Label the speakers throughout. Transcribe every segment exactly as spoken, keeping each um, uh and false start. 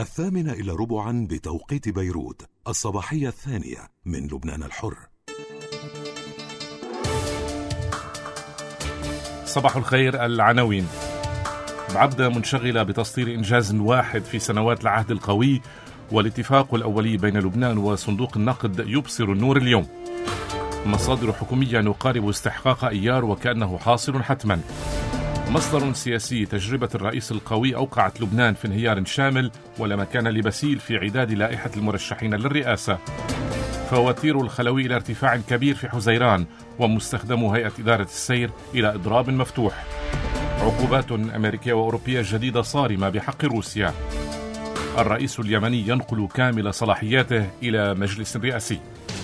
Speaker 1: الثامنة إلى ربعا بتوقيت بيروت، الصباحية الثانية من لبنان الحر.
Speaker 2: صباح الخير. العناوين: بعبدة منشغلة بتسطير إنجاز واحد في سنوات العهد القوي، والاتفاق الأولي بين لبنان وصندوق النقد يبصر النور اليوم. مصادر حكومية نقارب استحقاق أيار وكأنه حاصل حتما. مصدر سياسي: تجربة الرئيس القوي أوقعت لبنان في انهيار شامل ولا مكان لبسيل في عداد لائحة المرشحين للرئاسة. فواتير الخلوي إلى ارتفاع كبير في حزيران، ومستخدم هيئة إدارة السير إلى إضراب مفتوح. عقوبات أمريكية وأوروبية جديدة صارمة بحق روسيا. الرئيس اليمني ينقل كامل صلاحياته إلى مجلس رئاسي.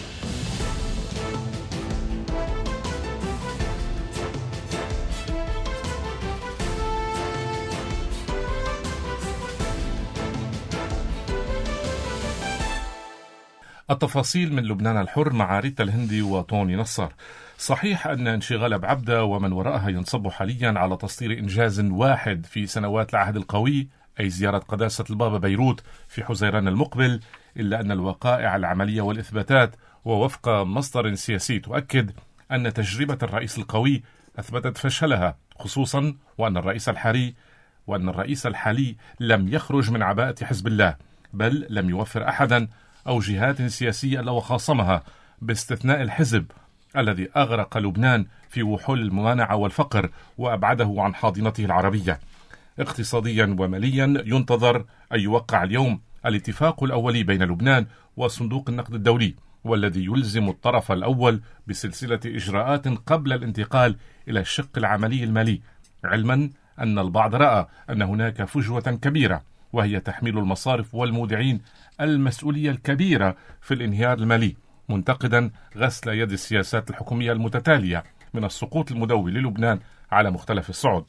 Speaker 2: التفاصيل من لبنان الحر مع ريتا الهندي وطوني نصر. صحيح أن انشغال بعبدة ومن وراءها ينصب حاليا على تسطير إنجاز واحد في سنوات العهد القوي، أي زيارة قداسة البابا بيروت في حزيران المقبل، إلا أن الوقائع العملية والإثباتات ووفق مصدر سياسي تؤكد أن تجربة الرئيس القوي أثبتت فشلها، خصوصا وأن الرئيس الحالي وأن الرئيس الحالي لم يخرج من عباءة حزب الله، بل لم يوفر أحدا أو جهات سياسية إلا وخاصمها، باستثناء الحزب الذي أغرق لبنان في وحول الممانعة والفقر وأبعده عن حاضنته العربية. اقتصاديا وماليا ينتظر أن يوقع اليوم الاتفاق الأولي بين لبنان وصندوق النقد الدولي، والذي يلزم الطرف الأول بسلسلة إجراءات قبل الانتقال إلى الشق العملي المالي، علما أن البعض رأى أن هناك فجوة كبيرة، وهي تحميل المصارف والمودعين المسؤولية الكبيرة في الانهيار المالي، منتقدا غسل يد السياسات الحكومية المتتالية من السقوط المدوي للبنان على مختلف الصعود.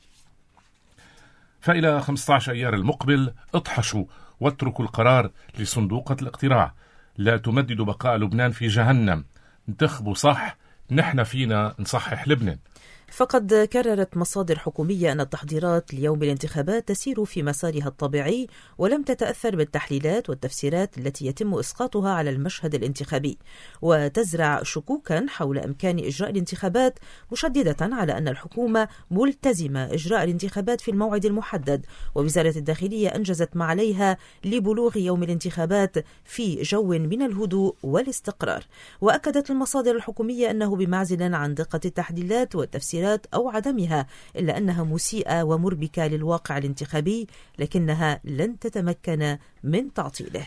Speaker 2: فإلى خمسة عشر أيار المقبل اطحشوا واتركوا القرار لصندوقة الاقتراع. لا تمددوا بقاء لبنان في جهنم، انتخبوا صح، نحن فينا نصحح لبنان.
Speaker 3: فقد كررت مصادر حكومية أن التحضيرات ليوم الانتخابات تسير في مسارها الطبيعي، ولم تتأثر بالتحليلات والتفسيرات التي يتم إسقاطها على المشهد الانتخابي، وتزرع شكوكا حول إمكان إجراء الانتخابات، مشددة على أن الحكومة ملتزمة إجراء الانتخابات في الموعد المحدد، ووزارة الداخلية أنجزت ما عليها لبلوغ يوم الانتخابات في جو من الهدوء والاستقرار. وأكدت المصادر الحكومية أنه بمعزل عن دقة التحليلات والتفسيرات أو عدمها، إلا أنها مسيئة ومربكة للواقع الانتخابي، لكنها لن تتمكن من تعطيله.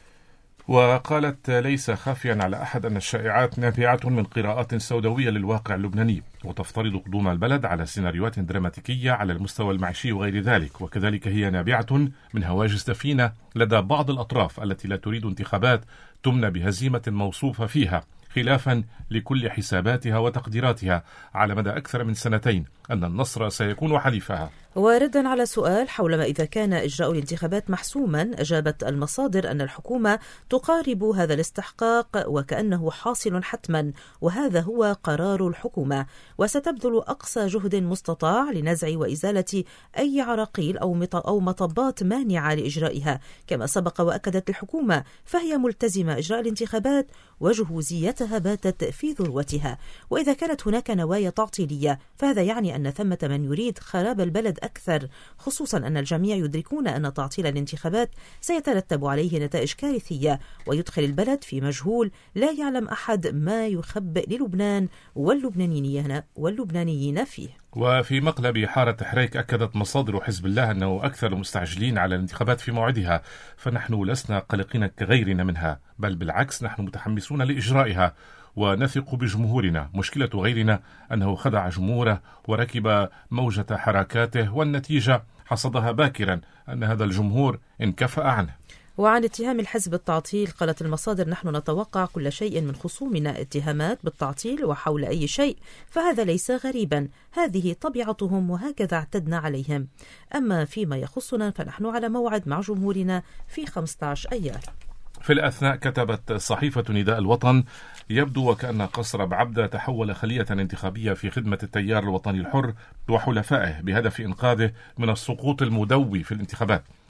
Speaker 2: وقالت: ليس خافيا على أحد أن الشائعات نابعة من قراءات سوداوية للواقع اللبناني، وتفترض قدوم البلد على سيناريوهات دراماتيكية على المستوى المعيشي وغير ذلك، وكذلك هي نابعة من هواجس دفينة لدى بعض الأطراف التي لا تريد انتخابات تمنى بهزيمة موصوفة فيها، خلافا لكل حساباتها وتقديراتها على مدى أكثر من سنتين أن النصر سيكون حليفها.
Speaker 3: وردا على سؤال حول ما إذا كان إجراء الانتخابات محسوما، أجابت المصادر أن الحكومة تقارب هذا الاستحقاق وكأنه حاصل حتما، وهذا هو قرار الحكومة، وستبذل أقصى جهد مستطاع لنزع وإزالة أي عراقيل أو مطبات مانعة لإجرائها. كما سبق وأكدت الحكومة فهي ملتزمة إجراء الانتخابات وجهوزيتها باتت في ذروتها، وإذا كانت هناك نوايا تعطيلية فهذا يعني أن ثمة من يريد خراب البلد أكثر، خصوصا أن الجميع يدركون أن تعطيل الانتخابات سيترتب عليه نتائج كارثية ويدخل البلد في مجهول لا يعلم أحد ما يخبئ للبنان واللبنانيين واللبنانيين فيه.
Speaker 2: وفي مقلب حارة حريك أكدت مصادر حزب الله أنه أكثر المستعجلين على الانتخابات في موعدها، فنحن لسنا قلقين كغيرنا منها، بل بالعكس نحن متحمسون لإجرائها ونثق بجمهورنا. مشكلة غيرنا أنه خدع جمهوره وركب موجة حركاته، والنتيجة حصدها باكرا أن هذا الجمهور انكفأ عنه.
Speaker 3: وعن اتهام الحزب بالتعطيل قالت المصادر: نحن نتوقع كل شيء من خصومنا، اتهامات بالتعطيل وحول أي شيء، فهذا ليس غريبا، هذه طبيعتهم وهكذا اعتدنا عليهم. أما فيما يخصنا فنحن على موعد مع جمهورنا في خمسة عشر أيار.
Speaker 2: في الأثناء كتبت صحيفة نداء الوطن: يبدو وكأن قصر بعبدة تحول خلية انتخابية في خدمة التيار الوطني الحر وحلفائه بهدف إنقاذه من السقوط المدوي في الانتخابات.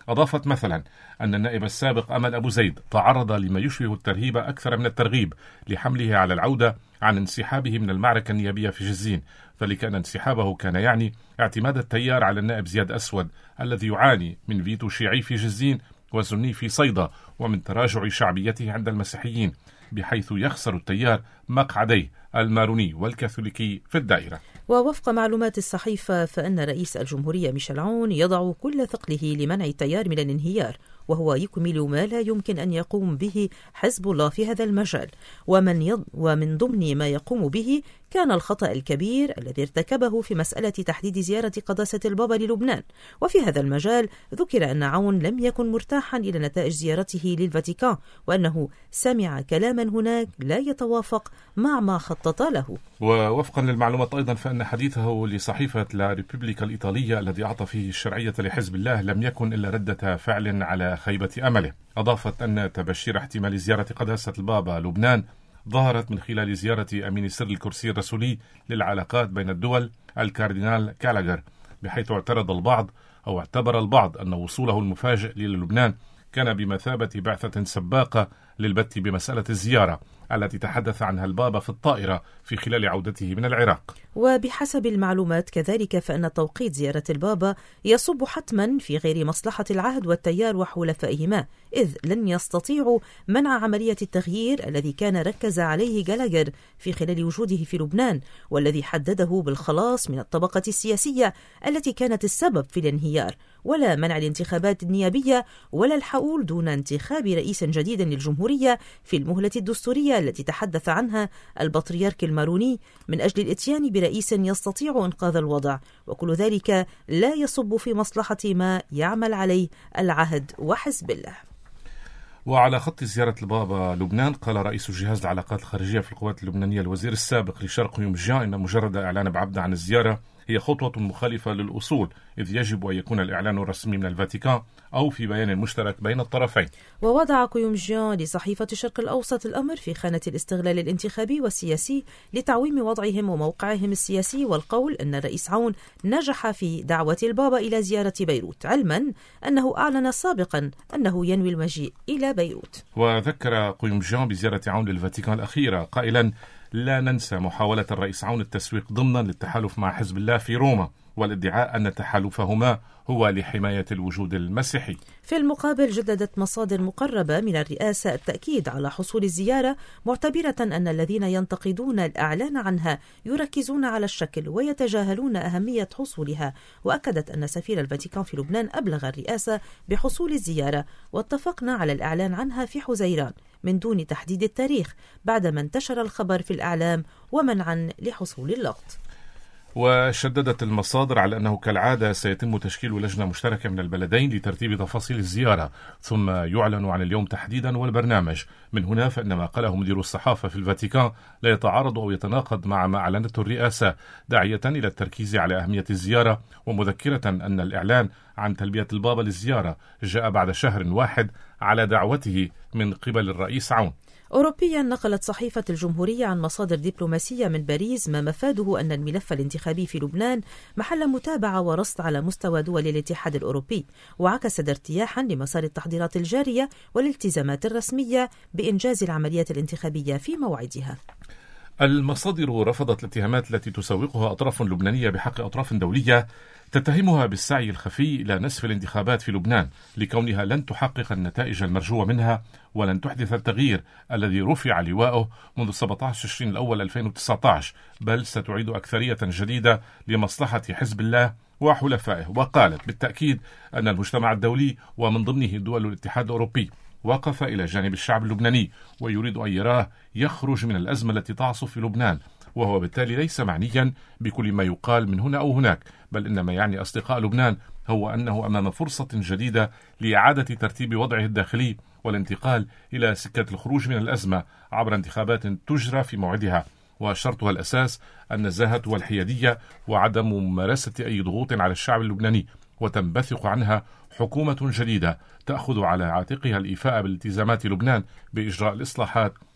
Speaker 2: أضافت مثلا أن النائب السابق أمل أبو زيد تعرض لما يشبه الترهيب أكثر من الترغيب لحمله على العودة عن انسحابه من المعركة النيابية في جزين، ذلك أن انسحابه كان يعني اعتماد التيار على النائب زياد أسود الذي يعاني من فيتو شيعي في جزين وسني في صيدا ومن تراجع شعبيته عند المسيحيين، بحيث يخسر التيار مقعديه الماروني والكاثوليكي في الدائرة.
Speaker 3: ووفق معلومات الصحيفة فإن رئيس الجمهورية ميشيل عون يضع كل ثقله لمنع التيار من الانهيار، وهو يكمل ما لا يمكن أن يقوم به حزب الله في هذا المجال، ومن, يض... ومن ضمن ما يقوم به كان الخطأ الكبير الذي ارتكبه في مسألة تحديد زيارة قداسة البابا للبنان. وفي هذا المجال ذكر أن عون لم يكن مرتاحا إلى نتائج زيارته للفاتيكان، وأنه سمع كلاما هناك لا يتوافق مع ما خطط له.
Speaker 2: ووفقا للمعلومات أيضا فإن حديثه لصحيفة لا ريبوبليكا الإيطالية الذي أعطى فيه الشرعية لحزب الله لم يكن إلا ردة فعل على خيبة أمله. أضافت أن تبشير احتمال زيارة قداسة البابا لبنان ظهرت من خلال زيارة أمين سر الكرسي الرسولي للعلاقات بين الدول الكاردينال كالاغر، بحيث اعترض البعض أو اعتبر البعض أن وصوله المفاجئ للبنان كان بمثابة بعثة سباقة للبت بمسألة الزيارة التي تحدث عنها البابا في الطائرة في خلال عودته من العراق.
Speaker 3: وبحسب المعلومات كذلك فإن توقيت زيارة البابا يصب حتما في غير مصلحة العهد والتيار وحلفائهما، إذ لن يستطيعوا منع عملية التغيير الذي كان ركز عليه جالاغر في خلال وجوده في لبنان، والذي حدده بالخلاص من الطبقة السياسية التي كانت السبب في الانهيار، ولا منع الانتخابات النيابية ولا الحؤول دون انتخاب رئيس جديد للجمهورية في المهلة الدستورية التي تحدث عنها البطريرك الماروني من أجل الإتيان برئيس يستطيع إنقاذ الوضع، وكل ذلك لا يصب في مصلحة ما يعمل عليه العهد وحزب الله.
Speaker 2: وعلى خط زيارة البابا لبنان قال رئيس جهاز العلاقات الخارجية في القوات اللبنانية الوزير السابق ريشار قيومجيان إن مجرد إعلان بعبدة عن الزيارة هي خطوة مخالفة للأصول، إذ يجب أن يكون الإعلان الرسمي من الفاتيكان أو في بيان مشترك بين الطرفين.
Speaker 3: ووضع قيومجيان لصحيفة الشرق الأوسط الأمر في خانة الاستغلال الانتخابي والسياسي لتعويم وضعهم وموقعهم السياسي، والقول أن الرئيس عون نجح في دعوة البابا إلى زيارة بيروت، علما أنه أعلن سابقا أنه ينوي المجيء إلى بيروت.
Speaker 2: وذكر قيومجيان بزيارة عون للفاتيكان الأخيرة قائلا: لا ننسى محاولة الرئيس عون التسويق ضمنا للتحالف مع حزب الله في روما، والادعاء أن تحالفهما هو لحماية الوجود المسيحي.
Speaker 3: في المقابل جددت مصادر مقربة من الرئاسة التأكيد على حصول الزيارة، معتبرة أن الذين ينتقدون الإعلان عنها يركزون على الشكل ويتجاهلون أهمية حصولها. وأكدت أن سفير الفاتيكان في لبنان أبلغ الرئاسة بحصول الزيارة، واتفقنا على الإعلان عنها في حزيران من دون تحديد التاريخ بعدما انتشر الخبر في الإعلام ومنعا لحصول اللقط.
Speaker 2: وشددت المصادر على أنه كالعادة سيتم تشكيل لجنة مشتركة من البلدين لترتيب تفاصيل الزيارة، ثم يعلن عن اليوم تحديدا والبرنامج. من هنا فإن ما قاله مدير الصحافة في الفاتيكان لا يتعارض أو يتناقض مع ما أعلنته الرئاسة، داعية إلى التركيز على أهمية الزيارة، ومذكرة أن الإعلان عن تلبية البابا للزيارة جاء بعد شهر واحد على دعوته من قبل الرئيس عون.
Speaker 3: أوروبيا نقلت صحيفة الجمهورية عن مصادر دبلوماسية من باريس ما مفاده أن الملف الانتخابي في لبنان محل متابعة ورصد على مستوى دول الاتحاد الأوروبي، وعكس ارتياحا لمسار التحضيرات الجارية والالتزامات الرسمية بإنجاز العمليات الانتخابية في موعدها.
Speaker 2: المصادر رفضت الاتهامات التي تسوقها أطراف لبنانية بحق أطراف دولية تتهمها بالسعي الخفي إلى نسف الانتخابات في لبنان لكونها لن تحقق النتائج المرجوة منها ولن تحدث التغيير الذي رفع لواءه منذ سبعة عشر تشرين الأول ألفين وتسعة عشر، بل ستعيد أكثرية جديدة لمصلحة حزب الله وحلفائه. وقالت بالتأكيد أن المجتمع الدولي ومن ضمنه دول الاتحاد الأوروبي وقف إلى جانب الشعب اللبناني ويريد أن يراه يخرج من الأزمة التي تعصف في لبنان، وهو بالتالي ليس معنيا بكل ما يقال من هنا أو هناك، بل إن ما يعني أصدقاء لبنان هو أنه أمام فرصة جديدة لإعادة ترتيب وضعه الداخلي والانتقال إلى سكة الخروج من الأزمة عبر انتخابات تجرى في موعدها، وشرطها الأساس النزاهة والحيادية وعدم ممارسة أي ضغوط على الشعب اللبناني، وتنبثق عنها حكومة جديدة تأخذ على عاتقها الإيفاء بالالتزامات لبنان بإجراء الإصلاحات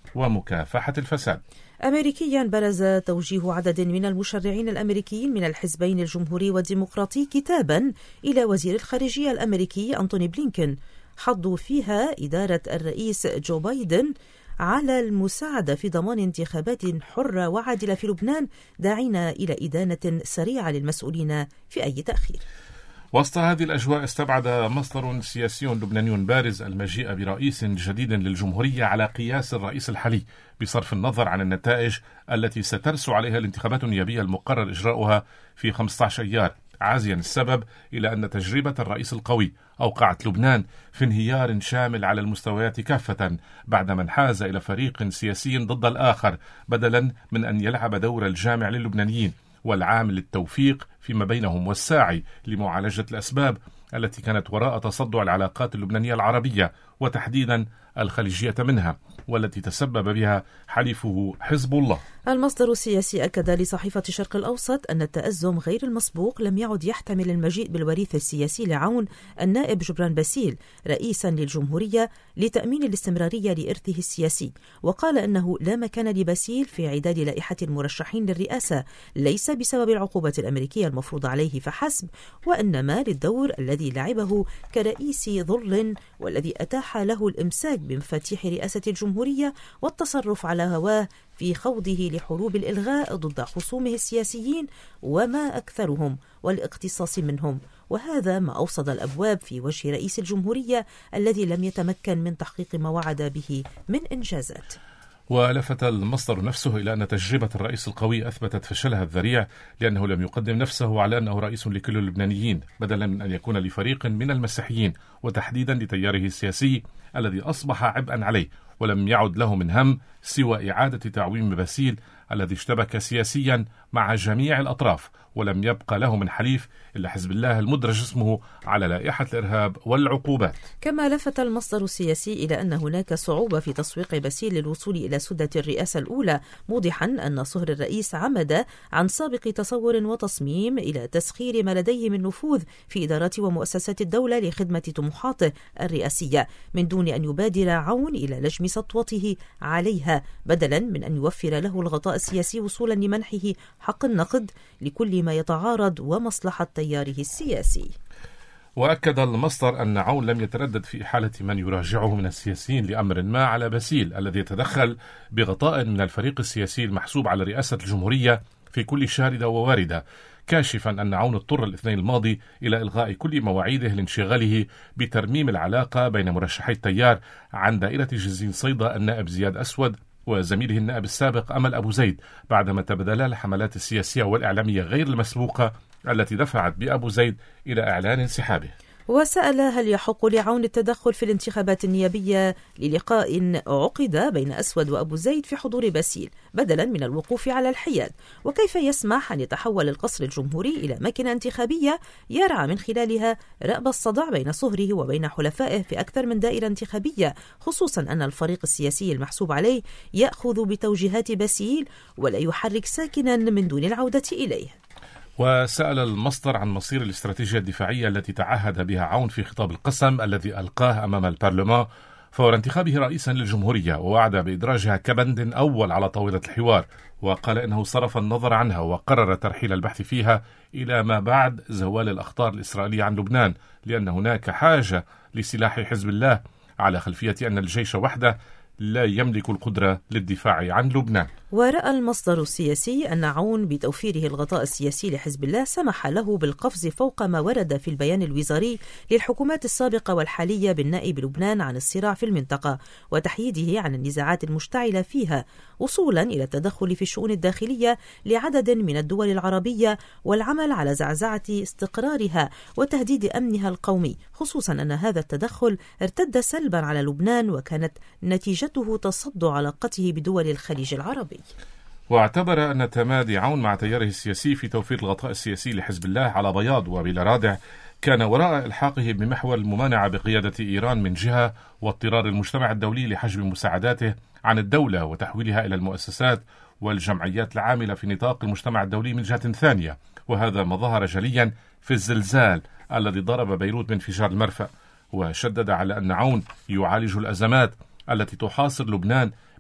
Speaker 2: ومكافحة الفساد.
Speaker 3: أمريكيا برز توجيه عدد من المشرعين الأمريكيين من الحزبين الجمهوري والديمقراطي كتابا إلى وزير الخارجية الأمريكي أنتوني بلينكن، حضوا فيها إدارة الرئيس جو بايدن على المساعدة في ضمان انتخابات حرة وعادلة في لبنان، داعين إلى إدانة سريعة للمسؤولين في أي تأخير.
Speaker 2: وسط هذه الأجواء استبعد مصدر سياسي لبناني بارز المجيء برئيس جديد للجمهورية على قياس الرئيس الحالي، بصرف النظر عن النتائج التي سترسو عليها الانتخابات النيابية المقرر إجراؤها في خمسة عشر أيار، عازيا السبب إلى أن تجربة الرئيس القوي أوقعت لبنان في انهيار شامل على المستويات كافة، بعدما انحاز إلى فريق سياسي ضد الآخر بدلا من أن يلعب دور الجامع للبنانيين والعامل التوفيق فيما بينهم والساعي لمعالجة الأسباب التي كانت وراء تصدع العلاقات اللبنانية العربية وتحديدا الخليجية منها، والتي تسبب بها حليفه حزب الله.
Speaker 3: المصدر السياسي أكد لصحيفة الشرق الأوسط أن التأزم غير المسبوق لم يعد يحتمل المجيء بالوريث السياسي لعون النائب جبران باسيل رئيسا للجمهورية لتأمين الاستمرارية لإرثه السياسي، وقال أنه لا مكان لباسيل في عداد لائحة المرشحين للرئاسة، ليس بسبب العقوبة الأمريكية المفروضة عليه فحسب، وإنما للدور الذي لعبه كرئيس ظل والذي أتاح له الإمساك بمفاتيح رئاسة الجمهورية والتصرف على هواه في خوضه لحروب الإلغاء ضد خصومه السياسيين وما أكثرهم والاقتصاص منهم، وهذا ما أوصد الأبواب في وجه رئيس الجمهورية الذي لم يتمكن من تحقيق ما وعد به من إنجازات.
Speaker 2: ولفت المصدر نفسه إلى أن تجربة الرئيس القوي أثبتت فشلها الذريع، لأنه لم يقدم نفسه على أنه رئيس لكل اللبنانيين بدلا من أن يكون لفريق من المسيحيين، وتحديدا لتياره السياسي الذي أصبح عبئا عليه، ولم يعد له من هم سوى إعادة تعويم باسيل الذي اشتبك سياسيا مع جميع الأطراف، ولم يبقى له من حليف إلا حزب الله المدرج اسمه على لائحة الإرهاب والعقوبات.
Speaker 3: كما لفت المصدر السياسي إلى أن هناك صعوبة في تسويق باسيل للوصول إلى سدة الرئاسة الأولى، موضحا أن صهر الرئيس عمد عن سابق تصور وتصميم إلى تسخير ما لديه من نفوذ في إدارات ومؤسسات الدولة لخدمة طموحاته الرئاسية، من دون أن يبادر عون إلى لجم سطوته عليها، بدلا من أن يوفر له الغطاء السياسي وصولا لمنحه حق النقد لكل ما يتعارض ومصلحة تياره السياسي.
Speaker 2: وأكد المصدر أن عون لم يتردد في إحالة من يراجعه من السياسيين لأمر ما على باسيل الذي يتدخل بغطاء من الفريق السياسي المحسوب على رئاسة الجمهورية في كل شاردة وواردة، كاشفا أن عون اضطر الاثنين الماضي إلى إلغاء كل مواعيده لانشغاله بترميم العلاقة بين مرشحي التيار عن دائرة جزين صيدا النائب زياد أسود وزميله النائب السابق أمل أبو زيد، بعدما تبادلا الحملات السياسية والإعلامية غير المسبوقة التي دفعت بأبو زيد إلى إعلان انسحابه.
Speaker 3: وسأل هل يحق لعون التدخل في الانتخابات النيابية للقاء عقد بين أسود وأبو زيد في حضور باسيل بدلا من الوقوف على الحياد، وكيف يسمح أن يتحول القصر الجمهوري إلى ماكينة انتخابية يرعى من خلالها رأب الصدع بين صهره وبين حلفائه في أكثر من دائرة انتخابية، خصوصا أن الفريق السياسي المحسوب عليه يأخذ بتوجيهات باسيل ولا يحرك ساكنا من دون العودة إليه.
Speaker 2: وسأل المصدر عن مصير الاستراتيجية الدفاعية التي تعهد بها عون في خطاب القسم الذي ألقاه أمام البرلمان فور انتخابه رئيسا للجمهورية، ووعد بإدراجها كبند أول على طاولة الحوار، وقال إنه صرف النظر عنها وقرر ترحيل البحث فيها إلى ما بعد زوال الأخطار الإسرائيلية عن لبنان، لأن هناك حاجة لسلاح حزب الله على خلفية أن الجيش وحده لا يملك القدرة للدفاع عن لبنان.
Speaker 3: ورأى المصدر السياسي أن عون بتوفيره الغطاء السياسي لحزب الله سمح له بالقفز فوق ما ورد في البيان الوزاري للحكومات السابقة والحالية بالنائي بلبنان عن الصراع في المنطقة وتحييده عن النزاعات المشتعلة فيها، وصولا إلى التدخل في الشؤون الداخلية لعدد من الدول العربية والعمل على زعزعة استقرارها وتهديد أمنها القومي، خصوصا أن هذا التدخل ارتد سلبا على لبنان وكانت نتيجته تصدع علاقته بدول الخليج العربي.
Speaker 2: واعتبر أن تمادي عون مع تياره السياسي في توفير الغطاء السياسي لحزب الله على بياض وبلا رادع كان وراء إلحاقه بمحور الممانعة بقيادة إيران من جهة، واضطرار المجتمع الدولي لحجب مساعداته عن الدولة وتحويلها إلى المؤسسات والجمعيات العاملة في نطاق المجتمع الدولي من جهة ثانية، وهذا ما ظهر جليا في الزلزال الذي ضرب بيروت بانفجار المرفأ، وشدد على أن عون يعالج الأزمات التي تحاصر لبنان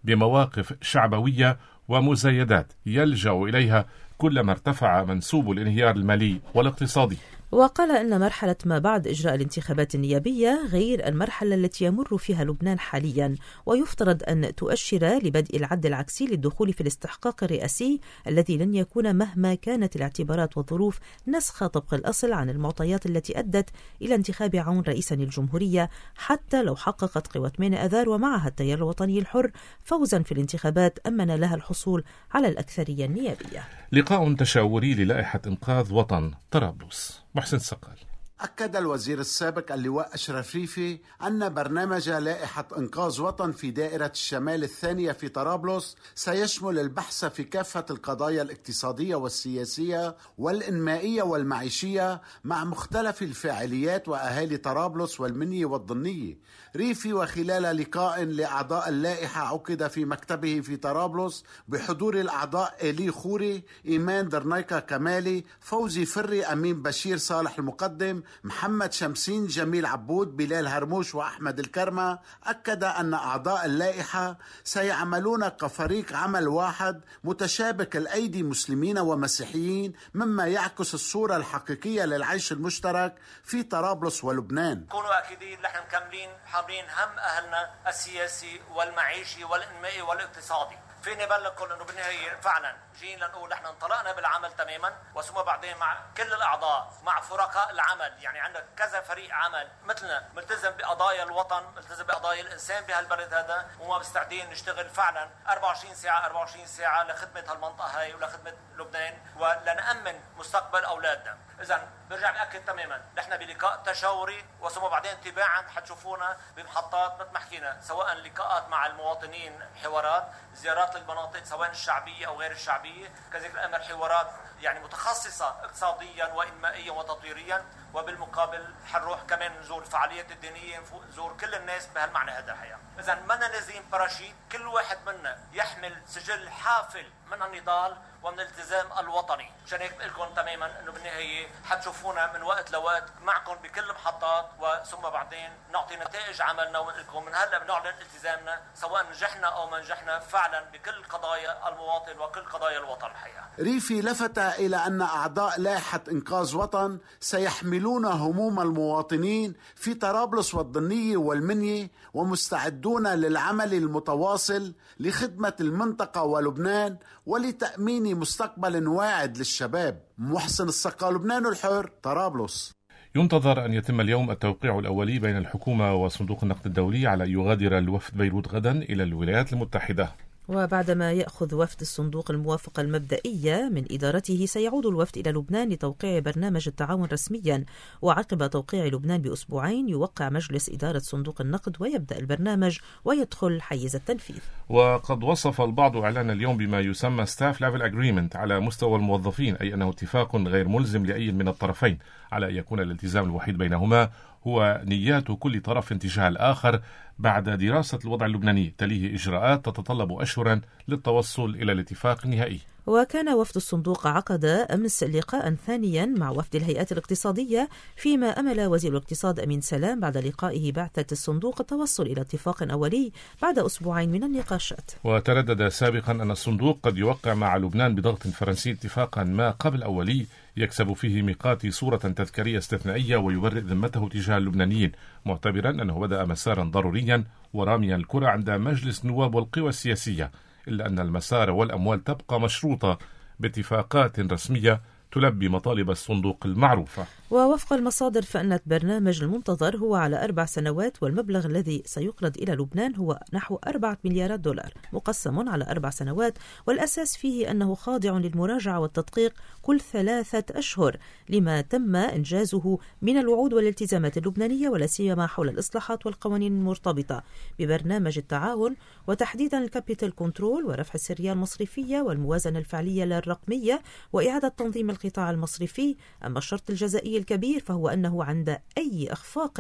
Speaker 2: بمواقف شعبوية ومزايدات يلجأ إليها كلما ارتفع منسوب الانهيار المالي والاقتصادي.
Speaker 3: وقال أن مرحلة ما بعد إجراء الانتخابات النيابية غير المرحلة التي يمر فيها لبنان حاليا، ويفترض أن تؤشر لبدء العد العكسي للدخول في الاستحقاق الرئاسي الذي لن يكون مهما كانت الاعتبارات والظروف نسخ طبق الأصل عن المعطيات التي أدت إلى انتخاب عون رئيسا للجمهورية، حتى لو حققت قوى ثمانية آذار ومعها التيار الوطني الحر فوزا في الانتخابات أمن لها الحصول على الأكثرية النيابية.
Speaker 2: لقاء تشاوري للائحة إنقاذ وطن طرابلس. محسن سقال.
Speaker 4: أكد الوزير السابق اللواء أشرف ريفي أن برنامج لائحة إنقاذ وطن في دائرة الشمال الثانية في طرابلس سيشمل البحث في كافة القضايا الاقتصادية والسياسية والإنمائية والمعيشية مع مختلف الفاعليات وأهالي طرابلس والمنية والضنية. ريفي وخلال لقاء لأعضاء اللائحة عقد في مكتبه في طرابلس بحضور الأعضاء إيلي خوري، إيمان درنايكا كمالي، فوزي فري، أمين بشير، صالح المقدم، محمد شمسين، جميل عبود، بلال هرموش وأحمد الكرمة، أكد أن أعضاء اللائحة سيعملون كفريق عمل واحد متشابك الأيدي مسلمين ومسيحيين، مما يعكس الصورة الحقيقية للعيش المشترك في طرابلس ولبنان.
Speaker 5: كونوا أكيدين نحن مكملين حاملين هم أهلنا السياسي والمعيشي والإنمائي والاقتصادي. فيني بلغكم انه بالنهايه فعلا جينا نقول نحن انطلقنا بالعمل تماما، وثم بعدين مع كل الاعضاء مع فرقاء العمل، يعني عندنا كذا فريق عمل مثلنا ملتزم بقضايا الوطن، ملتزم بقضايا الانسان بهالبلد هذا، وما مستعدين نشتغل فعلا أربعة وعشرين ساعه أربعة وعشرين ساعه لخدمه هالمنطقه هاي ولخدمه لبنان ولنأمن مستقبل اولادنا. اذا برجع باكد تماما نحن بلقاء تشاوري، وثم بعدين تباعا حتشوفونا بمحطات مثل ما حكينا، سواء لقاءات مع المواطنين، حوارات، زيارات للمناطق سواء الشعبيه او غير الشعبيه، كذلك الامر حوارات يعني متخصصه اقتصاديا وانمائيا وتطويريا، وبالمقابل حنروح كمان نزور الفعاليات الدينيه، نزور كل الناس بهالمعنى هذا الحقيقه. اذا منا نازلين باراشيت، كل واحد منا يحمل سجل حافل من النضال ومن الالتزام الوطني. مشان هيك بقول لكم تماما انه بالنهايه حتشوفونا من وقت لوقت معكم بكل المحطات، وثم بعدين نعطي نتائج عملنا، ونقول لكم من هلا بنعلن التزامنا سواء نجحنا او ما نجحنا فعلا بكل قضايا المواطن وكل قضايا الوطن الحقيقه.
Speaker 4: ريفي لفت الى ان اعضاء لائحه انقاذ وطن سيحملون هموم المواطنين في طرابلس والضنيه والمنيه، ومستعدون للعمل المتواصل لخدمه المنطقه ولبنان ولتأمين مستقبل واعد للشباب. محسن السقال، لبنان الحر، طرابلس.
Speaker 2: ينتظر أن يتم اليوم التوقيع الأولي بين الحكومة وصندوق النقد الدولي على أن يغادر الوفد بيروت غدا إلى الولايات المتحدة.
Speaker 3: وبعدما يأخذ وفد الصندوق الموافقة المبدئية من إدارته، سيعود الوفد إلى لبنان لتوقيع برنامج التعاون رسميا، وعقب توقيع لبنان بأسبوعين يوقع مجلس إدارة صندوق النقد ويبدأ البرنامج ويدخل حيز التنفيذ.
Speaker 2: وقد وصف البعض إعلان اليوم بما يسمى Staff Level Agreement على مستوى الموظفين، أي أنه اتفاق غير ملزم لأي من الطرفين على أن يكون الالتزام الوحيد بينهما هو نيات كل طرف تجاه الآخر بعد دراسة الوضع اللبناني، تليه إجراءات تتطلب أشهرا للتوصل إلى الاتفاق النهائي.
Speaker 3: وكان وفد الصندوق عقد أمس لقاء ثانيا مع وفد الهيئات الاقتصادية، فيما أمل وزير الاقتصاد أمين سلام بعد لقائه بعثة الصندوق التوصل إلى اتفاق أولي بعد أسبوعين من النقاشات.
Speaker 2: وتردد سابقا أن الصندوق قد يوقع مع لبنان بضغط فرنسي اتفاقا ما قبل أولي يكسب فيه ميقاتي صورة تذكارية استثنائية ويبرئ ذمته تجاه اللبنانيين، معتبرا أنه بدأ مسارا ضروريا وراميا الكرة عند مجلس النواب والقوى السياسية، إلا أن المسار والأموال تبقى مشروطة باتفاقات رسمية تلبي مطالب الصندوق المعروفة.
Speaker 3: ووفق المصادر فإن البرنامج المنتظر هو على أربع سنوات، والمبلغ الذي سيقرض إلى لبنان هو نحو أربعة مليارات دولار مقسم على أربع سنوات، والأساس فيه أنه خاضع للمراجعة والتدقيق كل ثلاثة أشهر لما تم إنجازه من الوعود والالتزامات اللبنانية، ولا سيما حول الإصلاحات والقوانين المرتبطة ببرنامج التعاون، وتحديدا الكابيتال كنترول ورفع السرية المصرفية والموازنة الفعلية للرقمية وإعادة تنظيم القطاع المصرفي. أما الشرط الجزائي الكبير فهو أنه عند أي إخفاق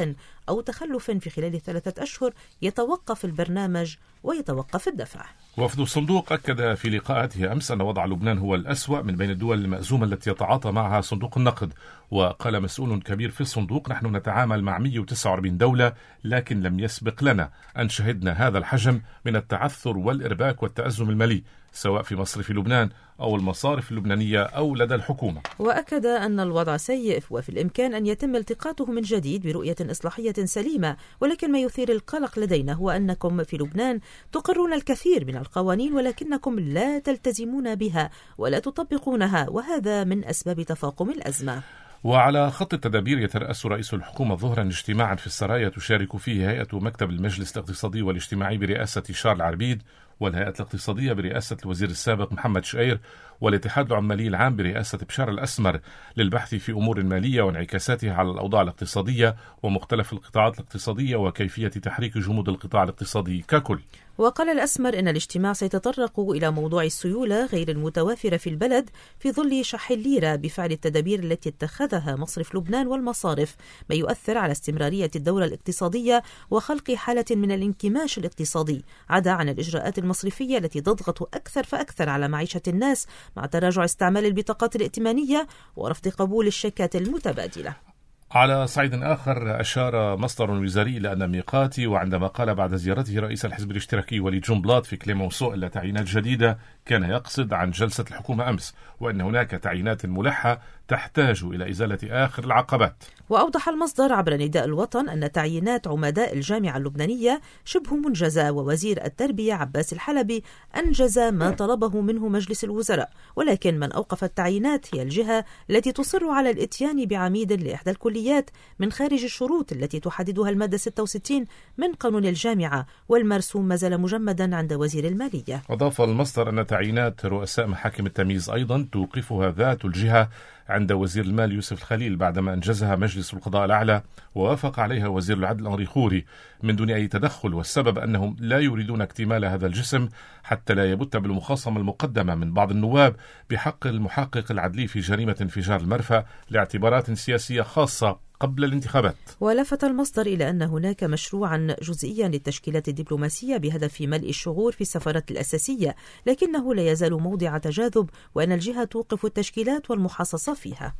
Speaker 3: أو تخلف في خلال ثلاثة أشهر يتوقف البرنامج ويتوقف الدفع.
Speaker 2: وفد الصندوق أكد في لقاءاته أمس أن وضع لبنان هو الأسوأ من بين الدول المأزومة التي يتعاطى معها صندوق النقد. وقال مسؤول كبير في الصندوق: نحن نتعامل مع مئة وتسعة وأربعين دولة، لكن لم يسبق لنا أن شهدنا هذا الحجم من التعثر والإرباك والتأزم المالي، سواء في مصرف لبنان أو المصارف اللبنانية أو لدى الحكومة.
Speaker 3: وأكد أن الوضع سيء وفي الإمكان أن يتم التقاطه من جديد برؤية إصلاحية سليمة، ولكن ما يثير القلق لدينا هو أنكم في لبنان تقرون الكثير من القوانين ولكنكم لا تلتزمون بها ولا تطبقونها، وهذا من أسباب تفاقم الأزمة.
Speaker 2: وعلى خط التدابير يترأس رئيس الحكومة ظهرا اجتماعا في السرايا تشارك فيه هيئة مكتب المجلس الاقتصادي والاجتماعي برئاسة شارل عربيد، والهيئة الاقتصادية برئاسة الوزير السابق محمد شقير، والاتحاد العمالي العام برئاسة بشار الأسمر، للبحث في أمور مالية وانعكاساتها على الأوضاع الاقتصادية ومختلف القطاعات الاقتصادية وكيفية تحريك جمود القطاع الاقتصادي ككل.
Speaker 3: وقال الأسمر إن الاجتماع سيتطرق إلى موضوع السيولة غير المتوافرة في البلد في ظل شح الليرة بفعل التدابير التي اتخذها مصرف لبنان والمصارف، ما يؤثر على استمرارية الدورة الاقتصادية وخلق حالة من الانكماش الاقتصادي، عدا عن الإجراءات المصرفية التي تضغط أكثر فأكثر على معيشة الناس مع تراجع استعمال البطاقات الائتمانية ورفض قبول الشيكات المتبادلة.
Speaker 2: على صعيد آخر، أشار مصدر وزاري إلى أن ميقاتي، وعندما قال بعد زيارته رئيس الحزب الاشتراكي وليد جنبلاط في كليمونسو إلا تعيينات جديدة، كان يقصد عن جلسة الحكومة أمس، وأن هناك تعيينات ملحة تحتاج إلى إزالة آخر العقبات.
Speaker 3: وأوضح المصدر عبر نداء الوطن أن تعيينات عمداء الجامعة اللبنانية شبه منجزة، ووزير التربية عباس الحلبي أنجز ما طلبه منه مجلس الوزراء، ولكن من أوقف التعيينات هي الجهة التي تصر على الإتيان بعميد لإحدى الكليات من خارج الشروط التي تحددها المادة ستة وستين من قانون الجامعة، والمرسوم ما زال مجمدا عند وزير المالية.
Speaker 2: أضاف المصدر أن تعيينات رؤساء محاكم التمييز أيضا توقفها ذات الجهة عند وزير المال يوسف الخليل بعدما أنجزها مجلس القضاء الأعلى ووافق عليها وزير العدل أنري خوري من دون أي تدخل، والسبب أنهم لا يريدون اكتمال هذا الجسم حتى لا يبت بالمخاصمة المقدمة من بعض النواب بحق المحقق العدلي في جريمة انفجار المرفأ لاعتبارات سياسية خاصة قبل الانتخابات.
Speaker 3: ولفت المصدر إلى أن هناك مشروعا جزئيا للتشكيلات الدبلوماسية بهدف ملء الشغور في السفارات الأساسية، لكنه لا يزال موضع تجاذب، وأن الجهة توقف التشكيلات والمحاصصة فيها.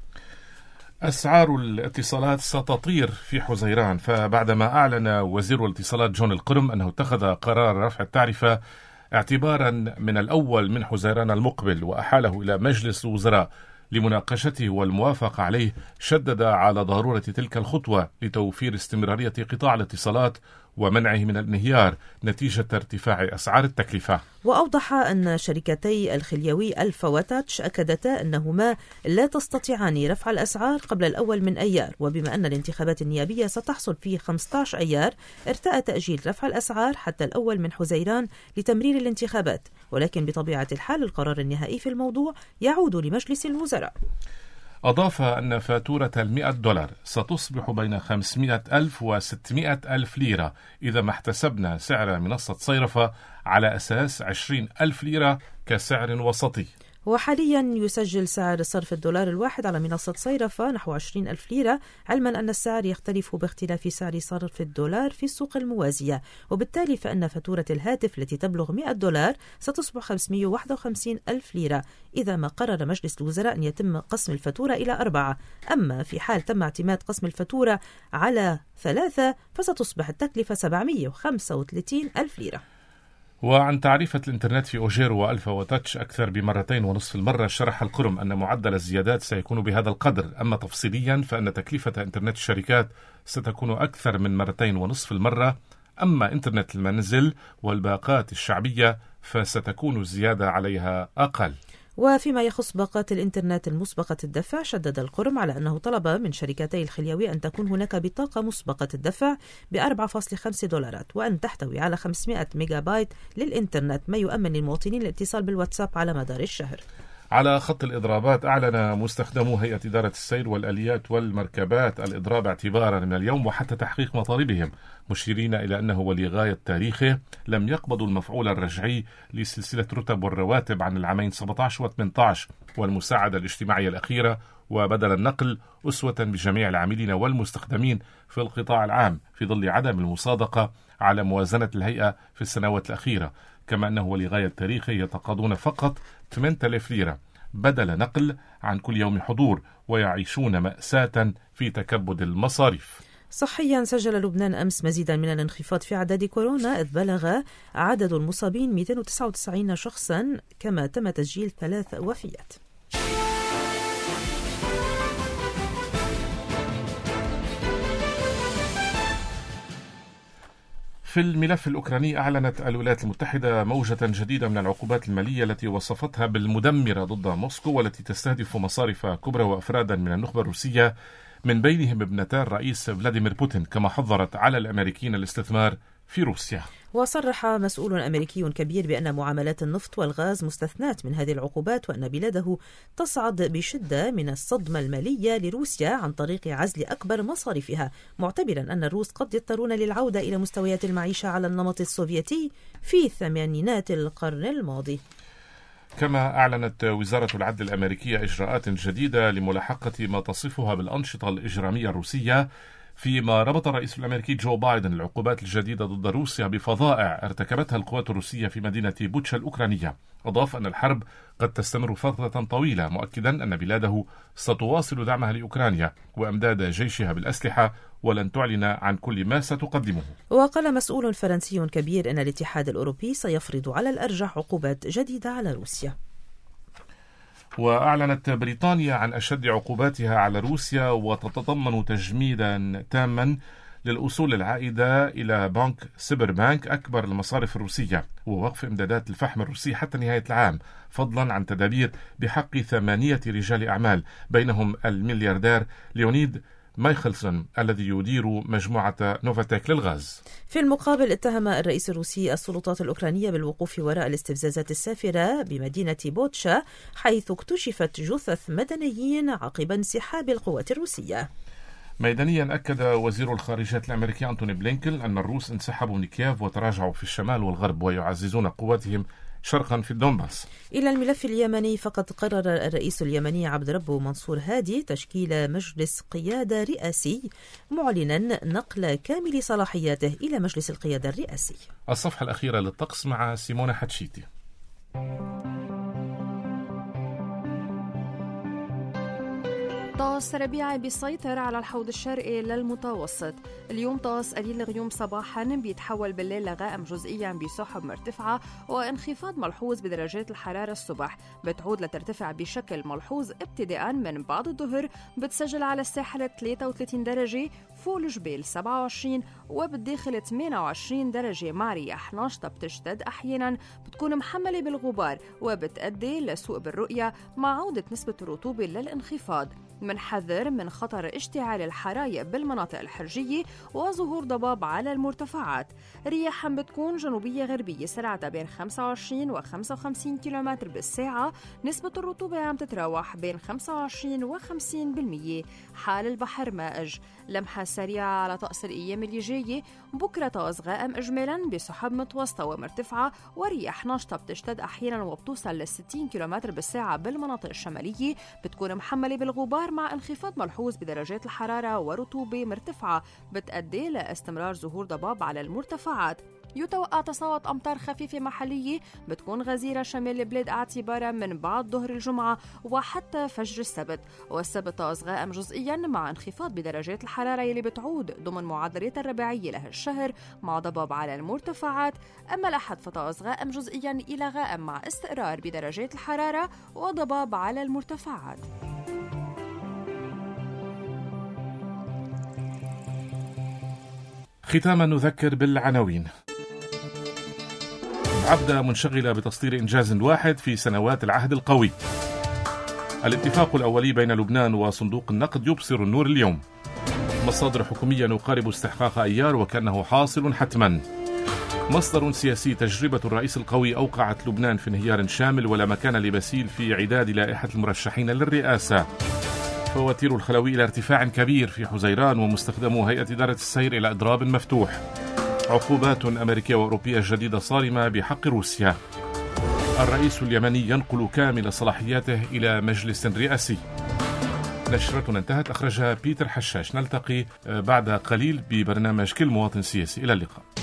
Speaker 2: أسعار الاتصالات ستطير في حزيران، فبعدما أعلن وزير الاتصالات جون القرم أنه اتخذ قرار رفع التعرفة اعتبارا من الأول من حزيران المقبل وأحاله إلى مجلس الوزراء لمناقشته والموافقة عليه، شدد على ضرورة تلك الخطوة لتوفير استمرارية قطاع الاتصالات ومنعه من الانهيار نتيجة ارتفاع أسعار التكلفة.
Speaker 3: وأوضح أن شركتي الخليوي ألفا وتاتش أكدتا أنهما لا تستطيعان رفع الأسعار قبل الأول من أيار، وبما أن الانتخابات النيابية ستحصل في خمسة عشر أيار ارتأى تأجيل رفع الأسعار حتى الأول من حزيران لتمرير الانتخابات، ولكن بطبيعة الحال القرار النهائي في الموضوع يعود لمجلس الوزراء.
Speaker 2: أضاف أن فاتورة المئة دولار ستصبح بين خمسمئة ألف وستمئة ألف ليرة إذا ما احتسبنا سعر منصة صيرفة على أساس عشرين ألف ليرة كسعر وسطي.
Speaker 3: وحاليا يسجل سعر صرف الدولار الواحد على منصة صيرفة نحو عشرين ألف ليرة، علما أن السعر يختلف باختلاف سعر صرف الدولار في السوق الموازية، وبالتالي فإن فاتورة الهاتف التي تبلغ مئة دولار ستصبح خمسمئة وواحد وخمسين ألف ليرة إذا ما قرر مجلس الوزراء أن يتم قسم الفاتورة إلى أربعة، أما في حال تم اعتماد قسم الفاتورة على ثلاثة فستصبح التكلفة سبعمئة وخمسة وثلاثين ألف ليرة.
Speaker 2: وعن تعريفة الإنترنت في أوجيرو وألفا وتاتش أكثر بمرتين ونصف المرة، شرح القرم أن معدل الزيادات سيكون بهذا القدر، أما تفصيليا فإن تكلفة إنترنت الشركات ستكون أكثر من مرتين ونصف المرة، أما إنترنت المنزل والباقات الشعبية فستكون الزيادة عليها أقل.
Speaker 3: وفيما يخص باقات الإنترنت المسبقة الدفع، شدد القرم على أنه طلب من شركتي الخليوي أن تكون هناك بطاقة مسبقة الدفع ب أربعة فاصلة خمسة دولارات وأن تحتوي على خمسمئة ميجا بايت للإنترنت، ما يؤمن للمواطنين الاتصال بالواتساب على مدار الشهر.
Speaker 2: على خط الإضرابات، أعلن مستخدمو هيئة إدارة السير والآليات والمركبات الإضراب اعتبارا من اليوم وحتى تحقيق مطالبهم، مشيرين إلى أنه ولغاية تاريخه لم يقبضوا المفعول الرجعي لسلسلة رتب والرواتب عن العامين سبعة عشر و ثمانية عشر والمساعدة الاجتماعية الأخيرة، وبدل النقل أسوة بجميع العاملين والمستخدمين في القطاع العام في ظل عدم المصادقة على موازنة الهيئة في السنوات الأخيرة، كما أنه ولغاية تاريخه يتقاضون فقط ثمانية آلاف ليرة بدل نقل عن كل يوم حضور، ويعيشون مأساة في تكبد المصاريف.
Speaker 3: صحيا، سجل لبنان أمس مزيدا من الانخفاض في أعداد كورونا، إذ بلغ عدد المصابين مئتين وتسعة وتسعين شخصا، كما تم تسجيل ثلاث وفيات.
Speaker 2: في الملف الأوكراني، أعلنت الولايات المتحدة موجة جديدة من العقوبات المالية التي وصفتها بالمدمرة ضد موسكو، والتي تستهدف مصارف كبرى وأفرادا من النخبة الروسية من بينهم ابنتا الرئيس فلاديمير بوتين، كما حظرت على الأمريكيين الاستثمار في روسيا.
Speaker 3: وصرح مسؤول أمريكي كبير بأن معاملات النفط والغاز مستثناة من هذه العقوبات، وأن بلاده تصعد بشدة من الصدمة المالية لروسيا عن طريق عزل أكبر مصارفها، معتبرا أن الروس قد يضطرون للعودة إلى مستويات المعيشة على النمط السوفيتي في ثمانينات القرن الماضي.
Speaker 2: كما أعلنت وزارة العدل الأمريكية إجراءات جديدة لملاحقة ما تصفها بالأنشطة الإجرامية الروسية، فيما ربط الرئيس الأمريكي جو بايدن العقوبات الجديدة ضد روسيا بفظائع ارتكبتها القوات الروسية في مدينة بوتشا الأوكرانية. أضاف أن الحرب قد تستمر فترة طويلة، مؤكدا أن بلاده ستواصل دعمها لأوكرانيا وأمداد جيشها بالأسلحة ولن تعلن عن كل ما ستقدمه.
Speaker 3: وقال مسؤول فرنسي كبير أن الاتحاد الأوروبي سيفرض على الأرجح عقوبات جديدة على روسيا.
Speaker 2: وأعلنت بريطانيا عن أشد عقوباتها على روسيا، وتتضمن تجميدا تاما للأصول العائدة إلى بنك سيبر بانك أكبر المصارف الروسية، ووقف إمدادات الفحم الروسي حتى نهاية العام، فضلا عن تدابير بحق ثمانية رجال أعمال بينهم الملياردير ليونيد مايخلسون الذي يدير مجموعة نوفاتيك للغاز.
Speaker 3: في المقابل، اتهم الرئيس الروسي السلطات الأوكرانية بالوقوف وراء الاستفزازات السافرة بمدينة بوتشا، حيث اكتشفت جثث مدنيين عقب انسحاب القوات الروسية.
Speaker 2: ميدانيا أكد وزير الخارجية الأمريكي أنتوني بلينكن أن الروس انسحبوا من كييف وتراجعوا في الشمال والغرب، ويعززون قواتهم شرقا في الدونباس.
Speaker 3: إلى الملف اليمني، فقد قرر الرئيس اليمني عبد ربه منصور هادي تشكيل مجلس قيادة رئاسي، معلنا نقل كامل صلاحياته إلى مجلس القيادة الرئاسي.
Speaker 2: الصفحة الأخيرة للطقس مع سيمونة حتشيتي.
Speaker 6: طقس ربيعي بيسيطر على الحوض الشرقي للمتوسط. اليوم طقس قليل الغيوم صباحا، بيتحول بالليل لغائم جزئيا بسحب مرتفعة وانخفاض ملحوظ بدرجات الحرارة الصبح، بتعود لترتفع بشكل ملحوظ ابتداء من بعد الظهر، بتسجل على الساحل ثلاثة وثلاثين درجة، فوق الجبال سبعة وعشرين، وبالداخل ثمانية وعشرين درجة مع رياح ناشطة بتشتد أحيانا، بتكون محملة بالغبار وبتؤدي لسوء بالرؤية مع عودة نسبة الرطوبة للانخفاض. منحذر من خطر اشتعال الحرايق بالمناطق الحرجية وظهور ضباب على المرتفعات. رياح بتكون جنوبية غربية سرعتها بين خمسة وعشرين و خمسة وخمسين كيلومتر بالساعة، نسبة الرطوبة عم تتراوح بين خمسة وعشرين و خمسين بالمية. حال البحر مائج. لمحة سريعة على طقس الأيام اللي جاية. بكرة طقس غائم إجمالا بسحب متوسطة ومرتفعة ورياح ناشطة بتشتد أحيانا وبتوصل ل ستين كيلومتر بالساعة بالمناطق الشمالية، بتكون محملة بالغبار مع انخفاض ملحوظ بدرجات الحرارة ورطوبة مرتفعة، بتؤدي لاستمرار ظهور ضباب على المرتفعات. يتوقع تصاعد أمطار خفيفة محلية بتكون غزيرة شمال البلاد اعتبارا من بعد ظهر الجمعة وحتى فجر السبت. والسبت طقس غائم جزئيا مع انخفاض بدرجات الحرارة يلي بتعود ضمن معدلات الرباعية لهالشهر مع ضباب على المرتفعات. أما الأحد فطقس غائم جزئيا إلى غائم مع استقرار بدرجات الحرارة وضباب على المرتفعات.
Speaker 2: ختاما نذكر بالعناوين. عبدة منشغلة بتسطير إنجاز واحد في سنوات العهد القوي. الاتفاق الأولي بين لبنان وصندوق النقد يبصر النور اليوم. مصادر حكومية نقارب استحقاق أيار وكأنه حاصل حتما. مصدر سياسي: تجربة الرئيس القوي أوقعت لبنان في انهيار شامل ولا مكان لبسيل في عداد لائحة المرشحين للرئاسة. فواتير الخلوي إلى ارتفاع كبير في حزيران ومستخدمو هيئة إدارة السير إلى إضراب مفتوح. عقوبات أمريكية وأوروبية جديدة صارمة بحق روسيا. الرئيس اليمني ينقل كامل صلاحياته إلى مجلس رئاسي. نشرتنا انتهت، أخرجها بيتر حشاش. نلتقي بعد قليل ببرنامج كل مواطن سياسي. إلى اللقاء.